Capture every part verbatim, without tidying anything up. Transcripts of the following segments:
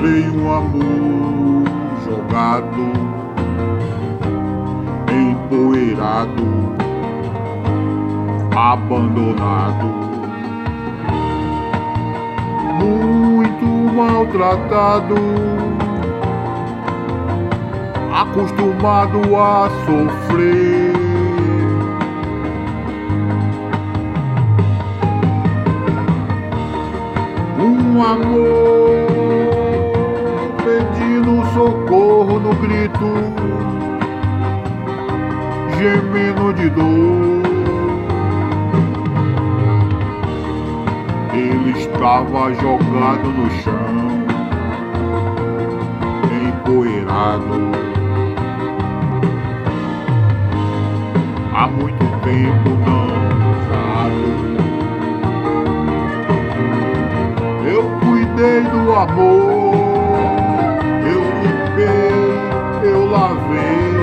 Encontrei um amor jogado, empoeirado, abandonado, muito maltratado, acostumado a sofrer. Um amor pedindo socorro no grito, gemendo de dor. Ele estava jogado no chão, empoeirado, há muito tempo não usado. Eu cuidei do amor, eu limpei, eu lavei,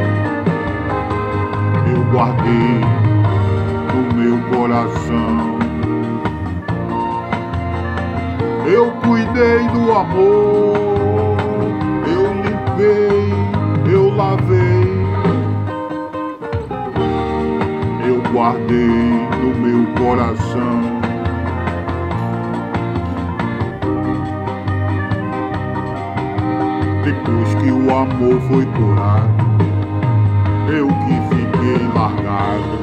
eu guardei no meu coração. Eu cuidei do amor, eu limpei, eu lavei, eu guardei no meu coração. Depois que o amor foi curado, eu que fiquei largado,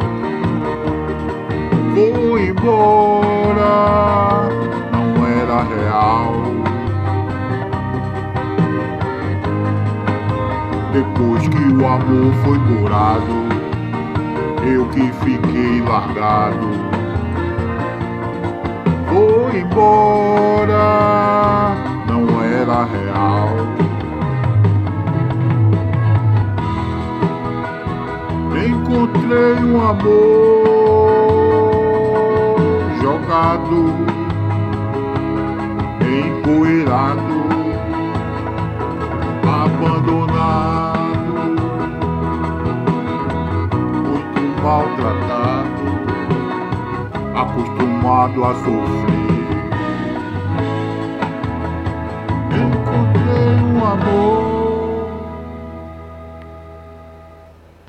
vou embora, não era real. Depois que o amor foi curado, eu que fiquei largado, vou embora, não era real. Encontrei um amor jogado, empoeirado, abandonado, muito maltratado, acostumado a sofrer. Encontrei um amor